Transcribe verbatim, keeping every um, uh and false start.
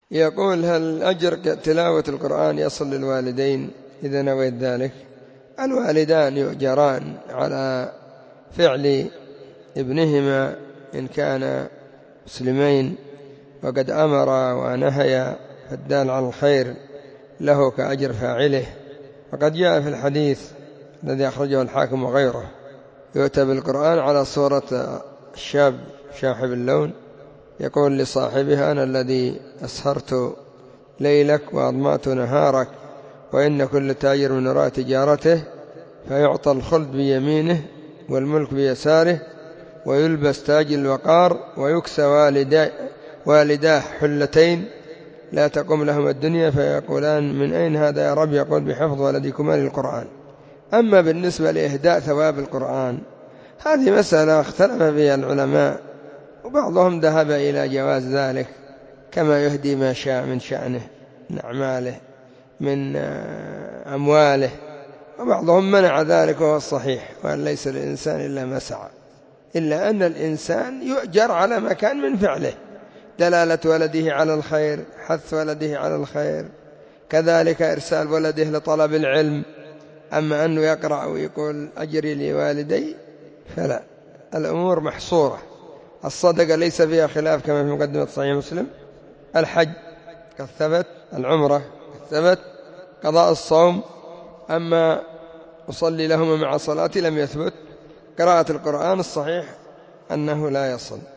يقول: هل أجر تلاوة القرآن يصل للوالدين إذا نويت ذلك؟ الوالدان يؤجران على فعل ابنهما إن كان مسلمين، وقد أمر ونهي، فالدال على الخير له كأجر فاعله. وقد جاء في الحديث الذي أخرجه الحاكم وغيره: يؤتى بالقرآن على صورة الشاب شاحب اللون، يقول لصاحبها: أنا الذي أسهرت ليلك وأضمأت نهارك، وإن كل تاجر من وراء تجارته فيعطى الخلد بيمينه والملك بيساره، ويلبس تاج الوقار، ويكسى والداه, والداه حلتين لا تقوم لهم الدنيا، فيقولان: من أين هذا يا رب؟ يقول: بحفظ ولدكما للقرآن. أما بالنسبة لإهداء ثواب القرآن، هذه مسألة اختلف فيها العلماء، وبعضهم ذهب إلى جواز ذلك كما يهدي ما شاء من شأنه من أعماله من أمواله، وبعضهم منع ذلك، وهو الصحيح، وأن ليس للإنسان إلا ما سعى، إلا أن الإنسان يؤجر على ما كان من فعله، دلالة ولده على الخير، حث ولده على الخير، كذلك إرسال ولده لطلب العلم. أما أنه يقرأ ويقول أجري لوالدي فلا، الأمور محصورة. الصدقة ليس فيها خلاف كما في مقدمة صحيح مسلم، الحج قد ثبت، العمرة قد ثبت، قضاء الصوم، أما أصلي لهما مع صلاتي لم يثبت. قراءة القرآن الصحيح أنه لا يصل.